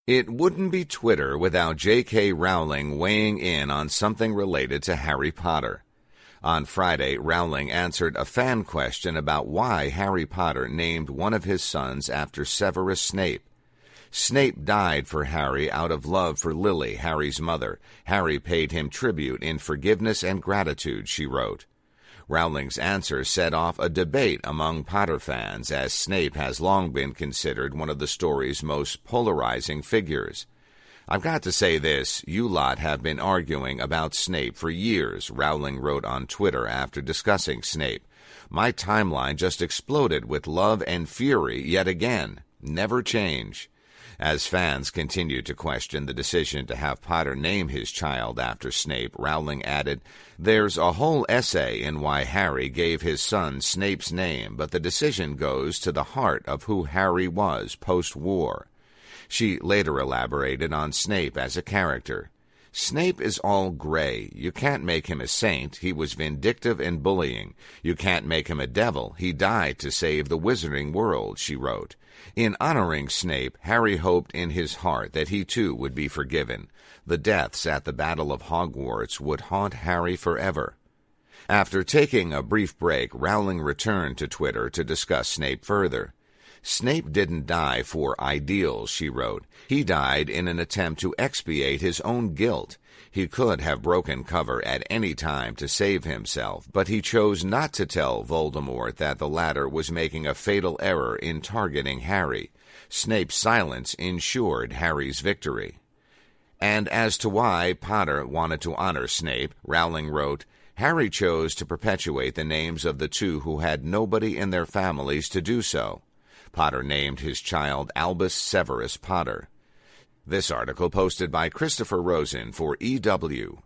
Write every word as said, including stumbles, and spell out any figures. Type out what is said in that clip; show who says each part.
Speaker 1: It wouldn't be Twitter without J K. Rowling weighing in on something related to Harry Potter. On Friday, Rowling answered a fan question about why Harry Potter named one of his sons after Severus Snape. Snape died for Harry out of love for Lily, Harry's mother. Harry paid him tribute in forgiveness and gratitude, she wrote. Rowling's answer set off a debate among Potter fans, as Snape has long been considered one of the story's most polarizing figures. "I've got to say this, you lot have been arguing about Snape for years," Rowling wrote on Twitter after discussing Snape. "My timeline just exploded with love and fury yet again. Never change." As fans continued to question the decision to have Potter name his child after Snape, Rowling added, "There's a whole essay in why Harry gave his son Snape's name, but the decision goes to the heart of who Harry was post-war." She later elaborated on Snape as a character. "Snape is all gray. You can't make him a saint. He was vindictive and bullying. You can't make him a devil. He died to save the wizarding world," she wrote. In honoring Snape, Harry hoped in his heart that he too would be forgiven. The deaths at the Battle of Hogwarts would haunt Harry forever. After taking a brief break, Rowling returned to Twitter to discuss Snape further. "Snape didn't die for ideals," she wrote. "He died in an attempt to expiate his own guilt. He could have broken cover at any time to save himself, but he chose not to tell Voldemort that the latter was making a fatal error in targeting Harry. Snape's silence ensured Harry's victory." And as to why Potter wanted to honor Snape, Rowling wrote, "Harry chose to perpetuate the names of the two who had nobody in their families to do so." Potter named his child Albus Severus Potter. This article posted by Christopher Rosen for E W.